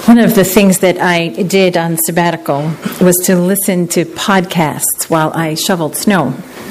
One of the things that I did on sabbatical was to listen to podcasts while I shoveled snow.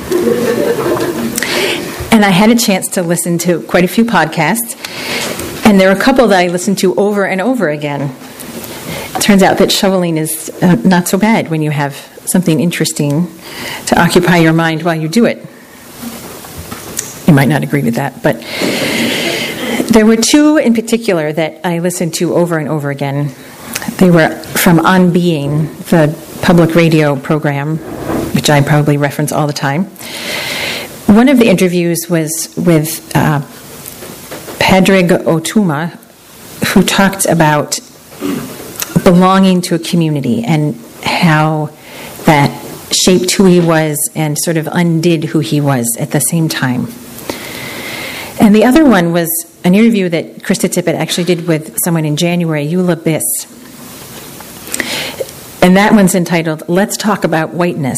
And I had a chance to listen to quite a few podcasts, and there were a couple that I listened to over and over again. It turns out that shoveling is not so bad when you have something interesting to occupy your mind while you do it. You might not agree with that, but there were two in particular that I listened to over and over again. They were from On Being, the public radio program, which I probably reference all the time. One of the interviews was with Padraig Ó Tuama, who talked about belonging to a community and how that shaped who he was and sort of undid who he was at the same time. And the other one was an interview that Krista Tippett actually did with someone in January, Eula Biss. And that one's entitled, Let's Talk About Whiteness.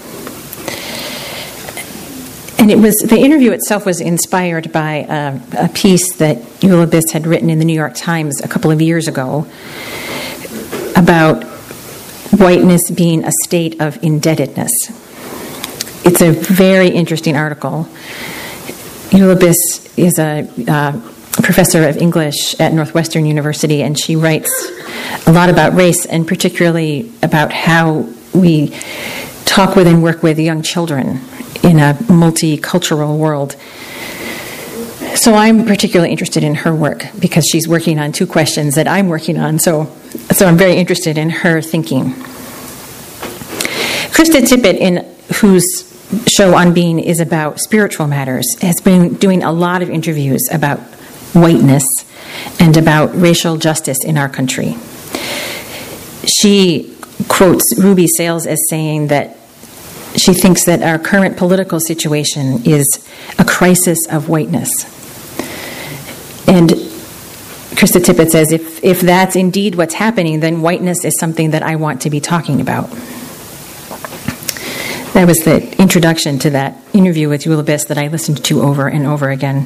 And the interview itself was inspired by a piece that Eula Biss had written in the New York Times a couple of years ago about whiteness being a state of indebtedness. It's a very interesting article. Eula Biss is a professor of English at Northwestern University, and she writes a lot about race, and particularly about how we talk with and work with young children in a multicultural world. So I'm particularly interested in her work because she's working on two questions that I'm working on, so I'm very interested in her thinking. Krista Tippett, whose show On Being is about spiritual matters, has been doing a lot of interviews about whiteness and about racial justice in our country. She quotes Ruby Sales as saying that she thinks that our current political situation is a crisis of whiteness. And Krista Tippett says, if that's indeed what's happening, then whiteness is something that I want to be talking about. That was the introduction to that interview with Eula Biss that I listened to over and over again.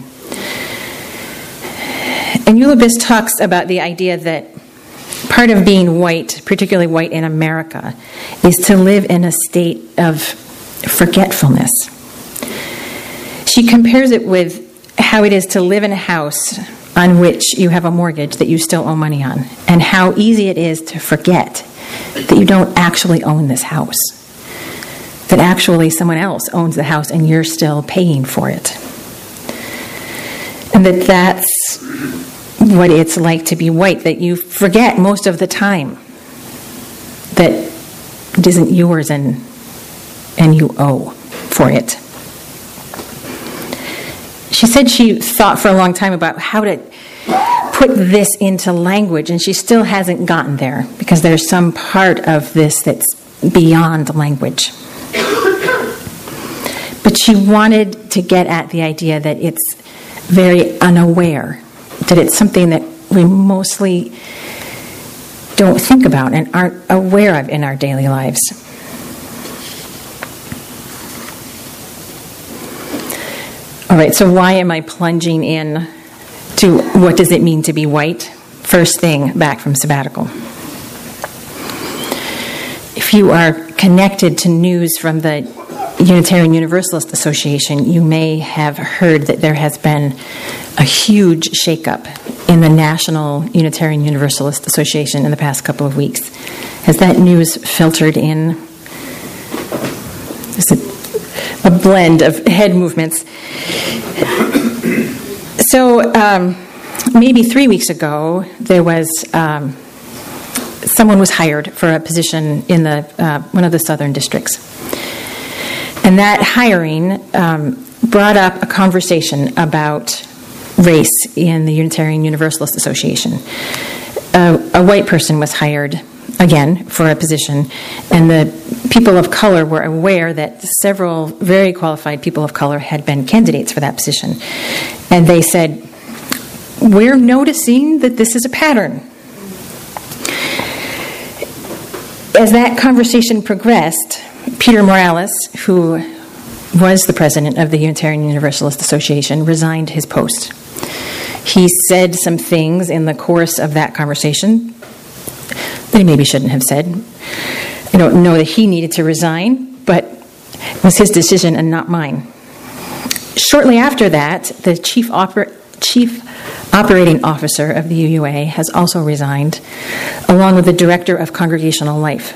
And Eula Biss talks about the idea that part of being white, particularly white in America, is to live in a state of forgetfulness. She compares it with how it is to live in a house on which you have a mortgage that you still owe money on, and how easy it is to forget that you don't actually own this house, that actually someone else owns the house and you're still paying for it. And that's what it's like to be white, that you forget most of the time that it isn't yours and you owe for it. She said she thought for a long time about how to put this into language, and she still hasn't gotten there because there's some part of this that's beyond language. But she wanted to get at the idea that it's very unaware, that it's something that we mostly don't think about and aren't aware of in our daily lives. All right, so why am I plunging in to what does it mean to be white? First thing back from sabbatical. If you are connected to news from the Unitarian Universalist Association, you may have heard that there has been a huge shakeup in the National Unitarian Universalist Association in the past couple of weeks. Has that news filtered in? There's a blend of head movements. So maybe 3 weeks ago, there was someone was hired for a position in one of the southern districts. And that hiring brought up a conversation about race in the Unitarian Universalist Association. A white person was hired, again, for a position, and the people of color were aware that several very qualified people of color had been candidates for that position. And they said, we're noticing that this is a pattern. As that conversation progressed, Peter Morales, who was the president of the Unitarian Universalist Association, resigned his post. He said some things in the course of that conversation he maybe shouldn't have said. I don't know that he needed to resign, but it was his decision and not mine. Shortly after that, the chief operating officer of the UUA has also resigned, along with the director of congregational life.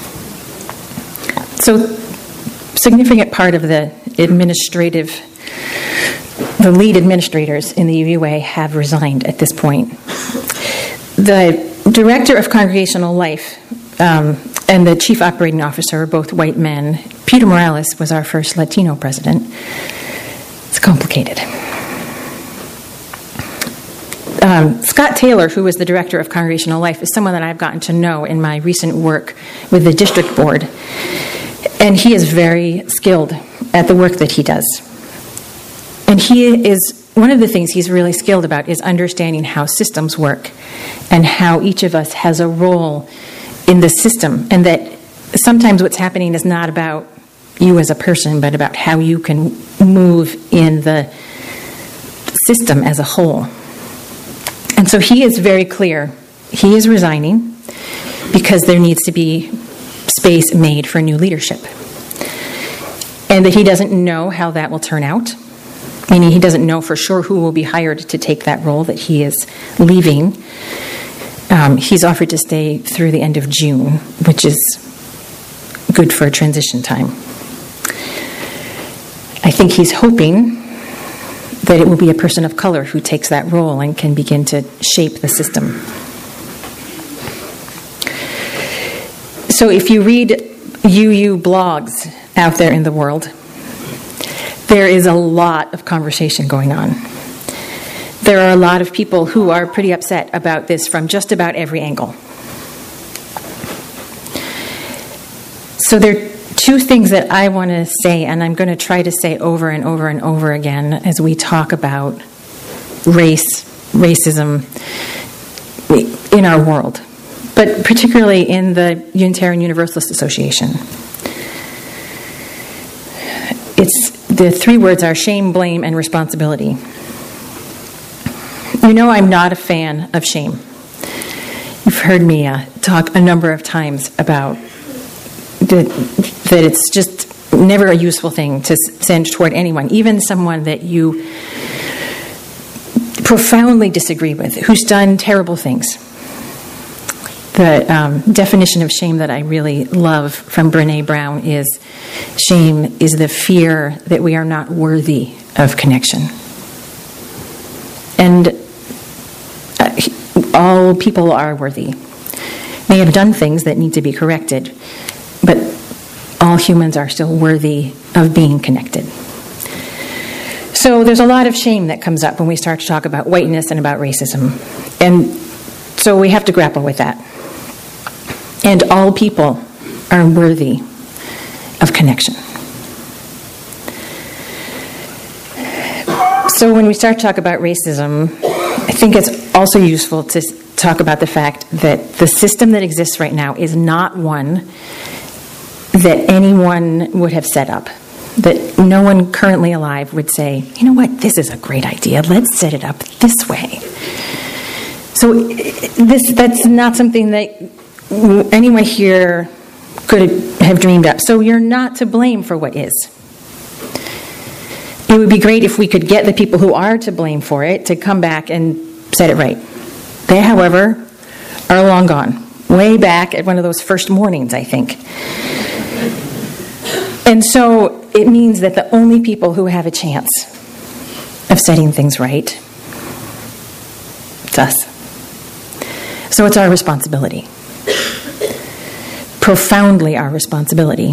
So, significant part of the lead administrators in the UUA have resigned at this point. The director of congregational life and the chief operating officer are both white men. Peter Morales was our first Latino president. It's complicated. Scott Taylor, who was the director of congregational life, is someone that I've gotten to know in my recent work with the district board. And he is very skilled at the work that he does. And one of the things he's really skilled about is understanding how systems work and how each of us has a role in the system, and that sometimes what's happening is not about you as a person, but about how you can move in the system as a whole. And so he is very clear. He is resigning because there needs to be space made for new leadership. And that he doesn't know how that will turn out, meaning he doesn't know for sure who will be hired to take that role that he is leaving. He's offered to stay through the end of June, which is good for a transition time. I think he's hoping that it will be a person of color who takes that role and can begin to shape the system. So if you read UU blogs out there in the world, there is a lot of conversation going on. There are a lot of people who are pretty upset about this from just about every angle. So there are two things that I want to say, and I'm going to try to say over and over and over again as we talk about racism in our world, but particularly in the Unitarian Universalist Association. The three words are shame, blame, and responsibility. You know I'm not a fan of shame. You've heard me talk a number of times about that it's just never a useful thing to send toward anyone, even someone that you profoundly disagree with, who's done terrible things. The definition of shame that I really love from Brené Brown is, shame is the fear that we are not worthy of connection. And all people are worthy. They have done things that need to be corrected, but all humans are still worthy of being connected. So there's a lot of shame that comes up when we start to talk about whiteness and about racism. And so we have to grapple with that. And all people are worthy of connection. So when we start to talk about racism, I think it's also useful to talk about the fact that the system that exists right now is not one that anyone would have set up. That no one currently alive would say, you know what, this is a great idea, let's set it up this way. So that's not something that anyone here could have dreamed up. So you're not to blame for what is. It would be great if we could get the people who are to blame for it to come back and set it right. They, however, are long gone. Way back at one of those first mornings, I think. And so it means that the only people who have a chance of setting things right, it's us. So it's our responsibility. Profoundly our responsibility.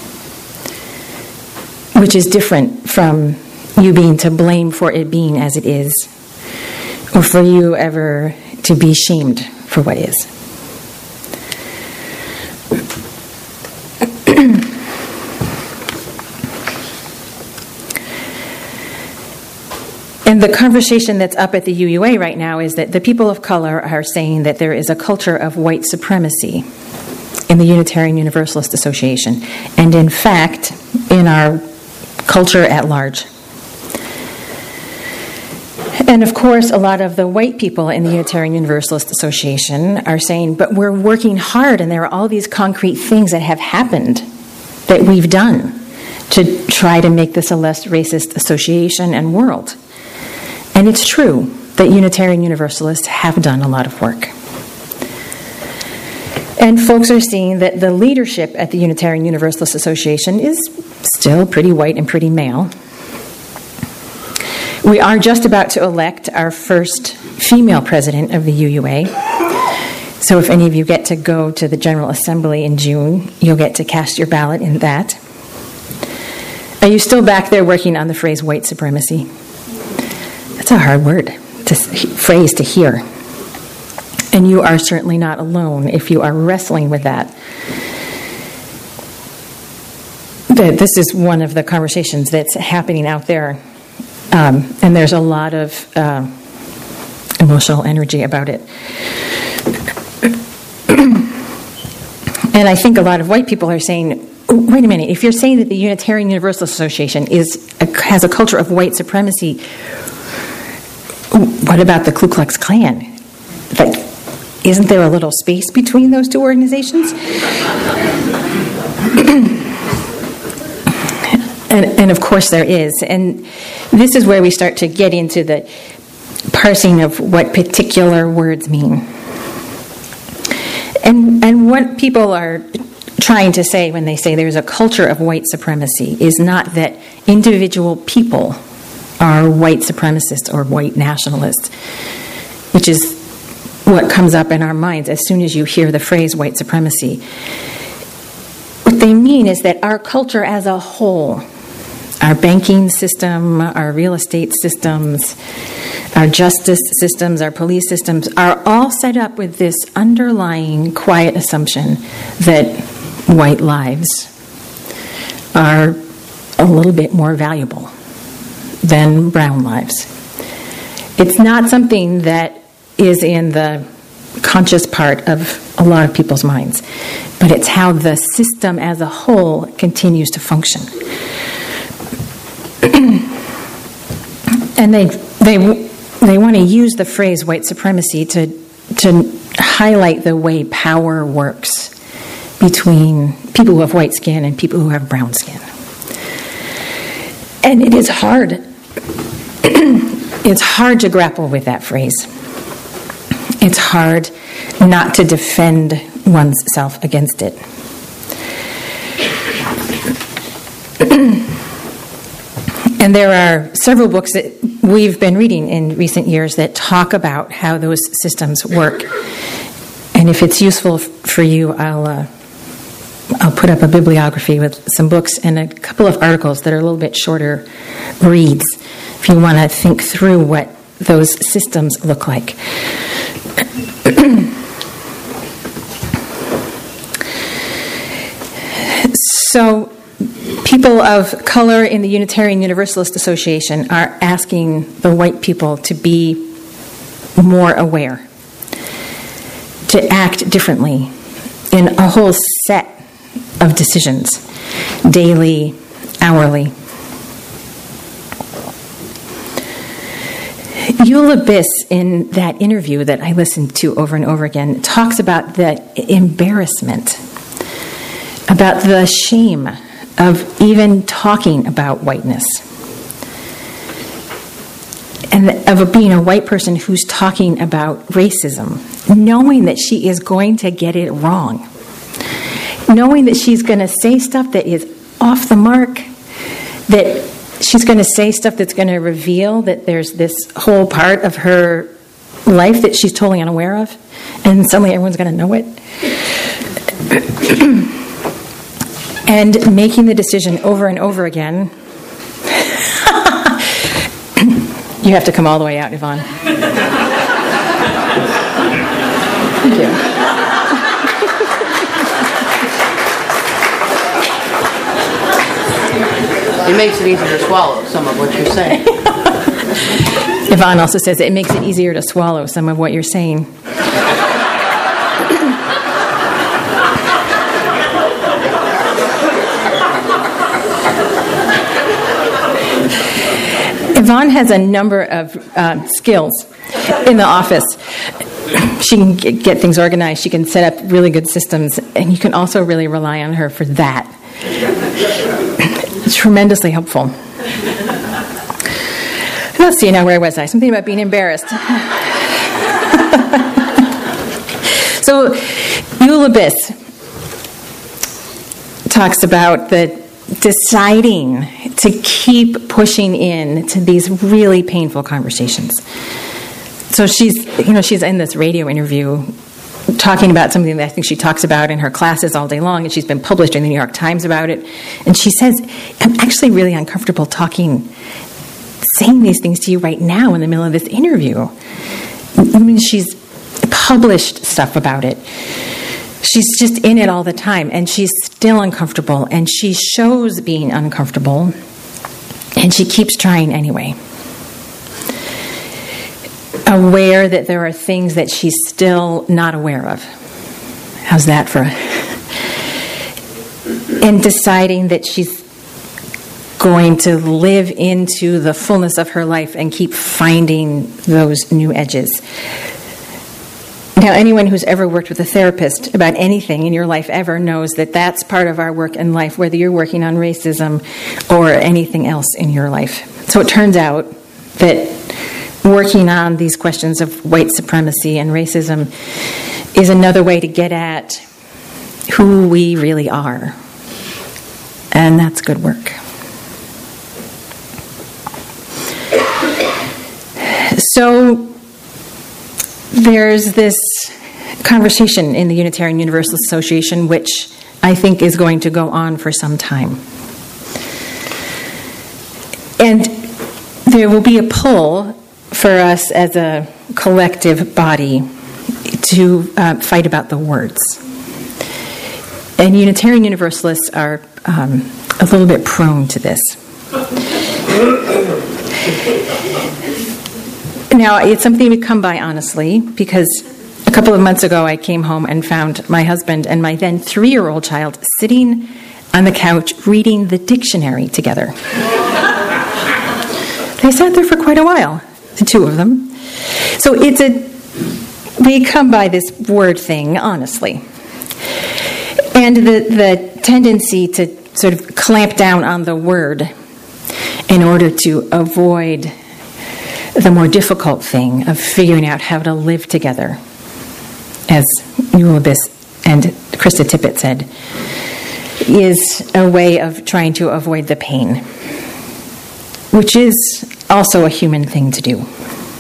Which is different from you being to blame for it being as it is, or for you ever to be shamed for what is. And the conversation that's up at the UUA right now is that the people of color are saying that there is a culture of white supremacy in the Unitarian Universalist Association, and in fact, in our culture at large. And of course, a lot of the white people in the Unitarian Universalist Association are saying, but we're working hard and there are all these concrete things that have happened that we've done to try to make this a less racist association and world. And it's true that Unitarian Universalists have done a lot of work. And folks are seeing that the leadership at the Unitarian Universalist Association is still pretty white and pretty male. We are just about to elect our first female president of the UUA. So if any of you get to go to the General Assembly in June, you'll get to cast your ballot in that. Are you still back there working on the phrase white supremacy? That's a hard phrase to hear. And you are certainly not alone if you are wrestling with that. This is one of the conversations that's happening out there. And there's a lot of emotional energy about it. And I think a lot of white people are saying, wait a minute, if you're saying that the Unitarian Universalist Association has a culture of white supremacy, what about the Ku Klux Klan? Like, isn't there a little space between those two organizations? And of course there is. And this is where we start to get into the parsing of what particular words mean. And what people are trying to say when they say there's a culture of white supremacy is not that individual people are white supremacists or white nationalists, which is what comes up in our minds as soon as you hear the phrase white supremacy. What they mean is that our culture as a whole, our banking system, our real estate systems, our justice systems, our police systems, are all set up with this underlying quiet assumption that white lives are a little bit more valuable than brown lives. It's not something that is in the conscious part of a lot of people's minds, but it's how the system as a whole continues to function. And they want to use the phrase white supremacy to highlight the way power works between people who have white skin and people who have brown skin. And it is hard. It's hard to grapple with that phrase. It's hard not to defend oneself against it. And there are several books that we've been reading in recent years that talk about how those systems work. And if it's useful for you, I'll put up a bibliography with some books and a couple of articles that are a little bit shorter reads if you want to think through what those systems look like. So, people of color in the Unitarian Universalist Association are asking the white people to be more aware, to act differently in a whole set of decisions, daily, hourly. Eula Biss, in that interview that I listened to over and over again, talks about the embarrassment, about the shame of even talking about whiteness, and of being a white person who's talking about racism, knowing that she is going to get it wrong, knowing that she's going to say stuff that is off the mark, that she's going to say stuff that's going to reveal that there's this whole part of her life that she's totally unaware of, and suddenly everyone's going to know it. And making the decision over and over again. You have to come all the way out, Yvonne. Thank you. It makes it easier to swallow some of what you're saying. Yvonne also says it makes it easier to swallow some of what you're saying. Yvonne has a number of skills in the office. She can get things organized. She can set up really good systems, and you can also really rely on her for that. It's tremendously helpful. Let's see, now where was I? Something about being embarrassed. So, Eula Biss talks about the deciding to keep pushing in to these really painful conversations. So she's in this radio interview talking about something that I think she talks about in her classes all day long, and she's been published in the New York Times about it. And she says, I'm actually really uncomfortable saying these things to you right now in the middle of this interview. I mean, she's published stuff about it. She's just in it all the time, and she's still uncomfortable, and she shows being uncomfortable, and she keeps trying anyway. Aware that there are things that she's still not aware of. How's that for? And deciding that she's going to live into the fullness of her life and keep finding those new edges. Now, anyone who's ever worked with a therapist about anything in your life ever knows that that's part of our work in life, whether you're working on racism or anything else in your life. So it turns out that working on these questions of white supremacy and racism is another way to get at who we really are. And that's good work. So there's this conversation in the Unitarian Universalist Association, which I think is going to go on for some time. And there will be a pull for us as a collective body to fight about the words. And Unitarian Universalists are a little bit prone to this. Now, it's something we come by honestly, because a couple of months ago I came home and found my husband and my then 3-year-old child sitting on the couch reading the dictionary together. They sat there for quite a while, the two of them. So we come by this word thing honestly. And the tendency to sort of clamp down on the word in order to avoid the more difficult thing of figuring out how to live together, as Eula Biss and Krista Tippett said, is a way of trying to avoid the pain, which is also a human thing to do.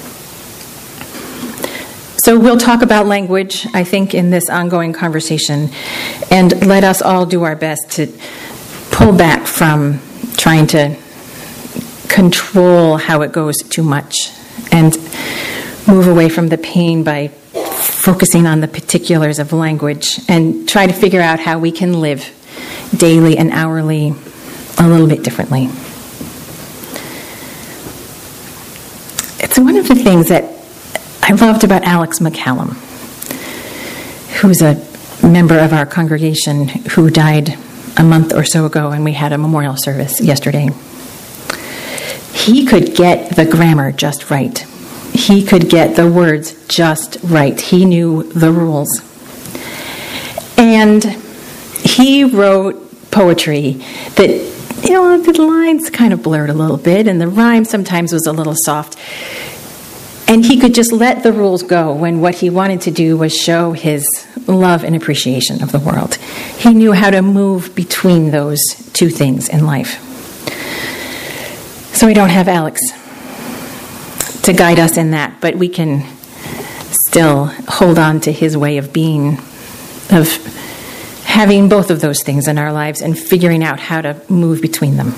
So we'll talk about language, I think, in this ongoing conversation, and let us all do our best to pull back from trying to control how it goes too much and move away from the pain by focusing on the particulars of language and try to figure out how we can live daily and hourly a little bit differently. It's one of the things that I loved about Alex McCallum, who's a member of our congregation who died a month or so ago, and we had a memorial service yesterday. He could get the grammar just right. He could get the words just right. He knew the rules. And he wrote poetry that, the lines kind of blurred a little bit, and the rhyme sometimes was a little soft. And he could just let the rules go when what he wanted to do was show his love and appreciation of the world. He knew how to move between those two things in life. So we don't have Alex to guide us in that, but we can still hold on to his way of being, of having both of those things in our lives and figuring out how to move between them.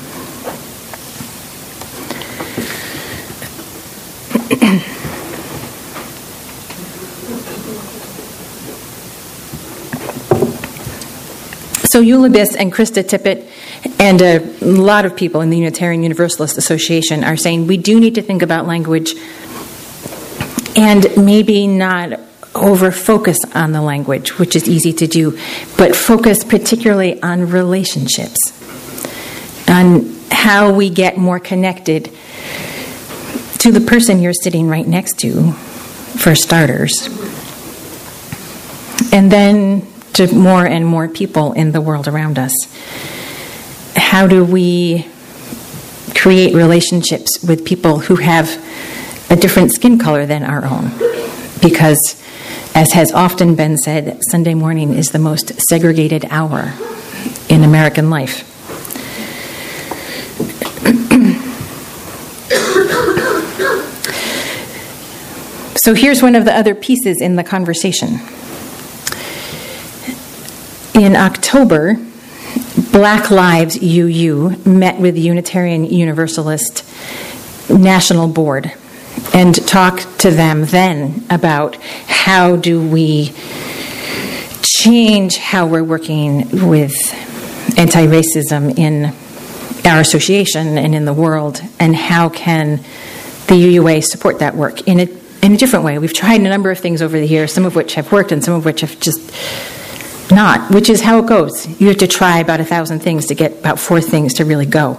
So Eula Biss and Krista Tippett and a lot of people in the Unitarian Universalist Association are saying we do need to think about language and maybe not over-focus on the language, which is easy to do, but focus particularly on relationships, on how we get more connected to the person you're sitting right next to, for starters, and then to more and more people in the world around us. How do we create relationships with people who have a different skin color than our own? Because, as has often been said, Sunday morning is the most segregated hour in American life. So here's one of the other pieces in the conversation. In October, Black Lives UU met with the Unitarian Universalist National Board and talked to them then about how do we change how we're working with anti-racism in our association and in the world, and how can the UUA support that work in a different way. We've tried a number of things over the years, some of which have worked and some of which have just not, which is how it goes. You have to try about 1,000 things to get about 4 things to really go.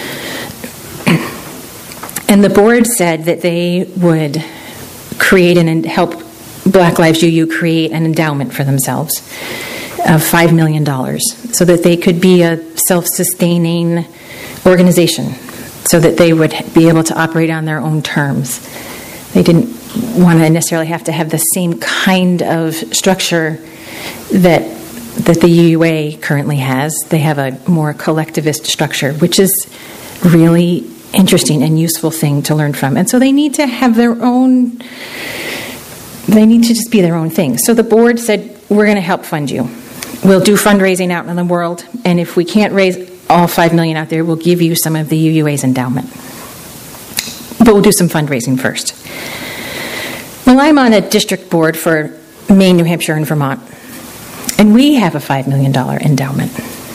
And the board said that they would create and help Black Lives UU create an endowment for themselves of $5 million so that they could be a self-sustaining organization, so that they would be able to operate on their own terms. They didn't want to necessarily have to have the same kind of structure that the UUA currently has. They have a more collectivist structure, which is really interesting and useful thing to learn from. And so they need to have their own, they need to just be their own thing. So the board said, we're going to help fund you. We'll do fundraising out in the world, and if we can't raise all $5 million out there, we'll give you some of the UUA's endowment. But we'll do some fundraising first. Well, I'm on a district board for Maine, New Hampshire, and Vermont, and we have a $5 million endowment.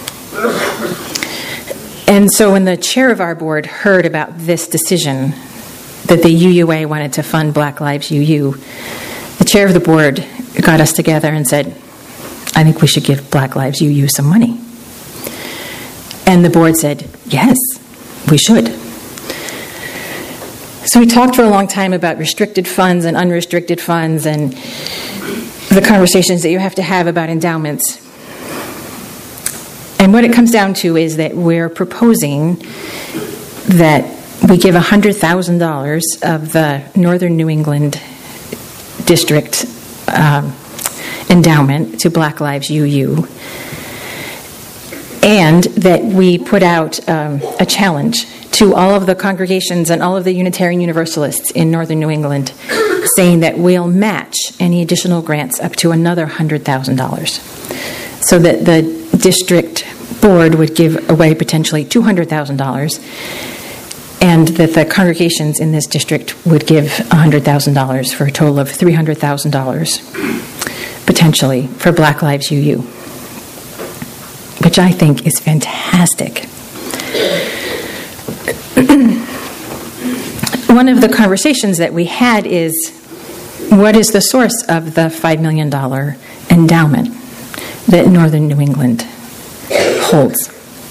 And so when the chair of our board heard about this decision that the UUA wanted to fund Black Lives UU, the chair of the board got us together and said, I think we should give Black Lives UU some money. And the board said, yes, we should. So we talked for a long time about restricted funds and unrestricted funds and the conversations that you have to have about endowments. And what it comes down to is that we're proposing that we give $100,000 of the Northern New England District endowment to Black Lives UU, and that we put out a challenge to all of the congregations and all of the Unitarian Universalists in Northern New England, saying that we'll match any additional grants up to another $100,000, so that the district board would give away potentially $200,000, and that the congregations in this district would give $100,000 for a total of $300,000 potentially for Black Lives UU, which I think is fantastic. One of the conversations that we had is, what is the source of the $5 million endowment that Northern New England holds?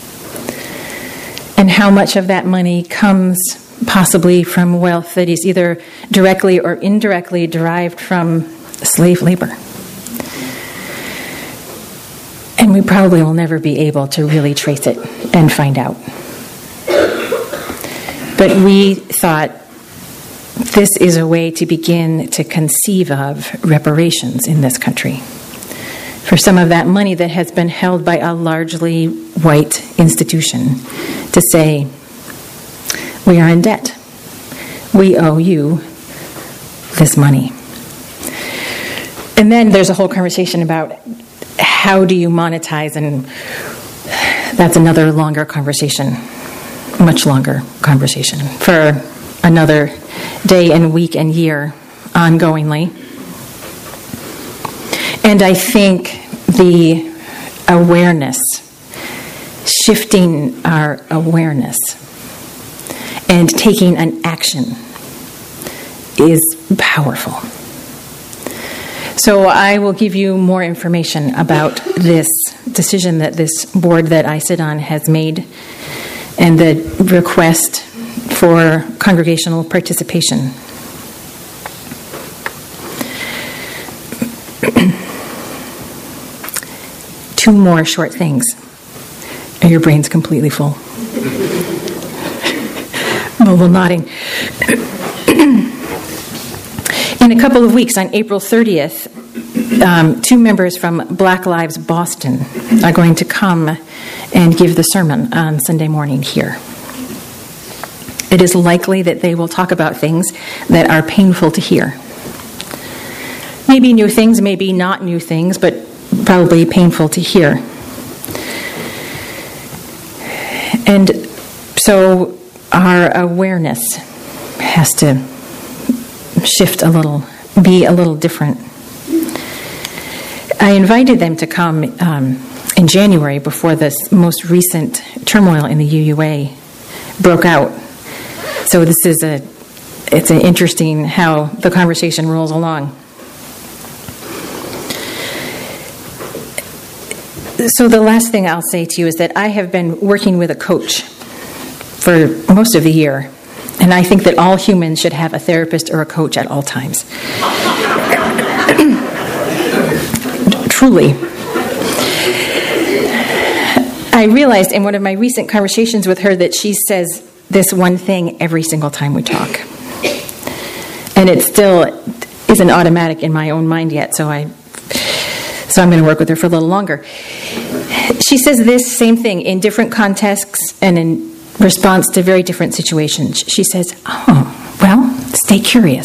And how much of that money comes possibly from wealth that is either directly or indirectly derived from slave labor? And we probably will never be able to really trace it and find out. But we thought this is a way to begin to conceive of reparations in this country for some of that money that has been held by a largely white institution, to say, we are in debt. We owe you this money. And then there's a whole conversation about how do you monetize, and that's another longer conversation, much longer conversation for another day and week and year ongoingly. And I think the awareness, shifting our awareness and taking an action is powerful. So I will give you more information about this decision that this board that I sit on has made, and the request for congregational participation. Two more short things, and your brain's completely full. Mobile nodding. In a couple of weeks, on April 30th, two members from Black Lives Boston are going to come and give the sermon on Sunday morning here. It is likely that they will talk about things that are painful to hear. Maybe new things, maybe not new things, but probably painful to hear. And so our awareness has to shift a little, be a little different. I invited them to come in January before this most recent turmoil in the UUA broke out. So this is it's an interesting how the conversation rolls along. So the last thing I'll say to you is that I have been working with a coach for most of the year, and I think that all humans should have a therapist or a coach at all times. Truly. I realized in one of my recent conversations with her that she says this one thing every single time we talk. And it still isn't automatic in my own mind yet, so I'm going to work with her for a little longer. She says this same thing in different contexts and in response to very different situations. She says, "Oh, well, stay curious."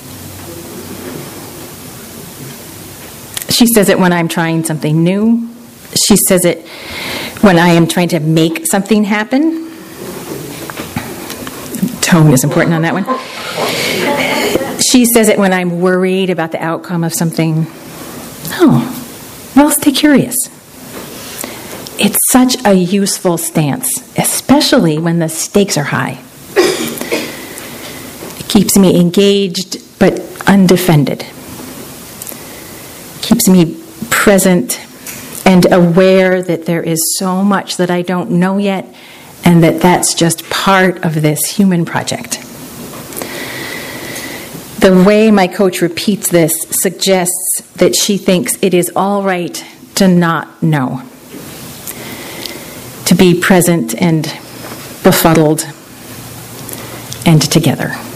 She says it when I'm trying something new. She says it when I am trying to make something happen. Tone is important on that one. She says it when I'm worried about the outcome of something. Oh, well, stay curious. It's such a useful stance, especially when the stakes are high. It keeps me engaged but undefended. Keeps me present and aware that there is so much that I don't know yet, and that's just part of this human project. The way my coach repeats this suggests that she thinks it is all right to not know, to be present and befuddled and together.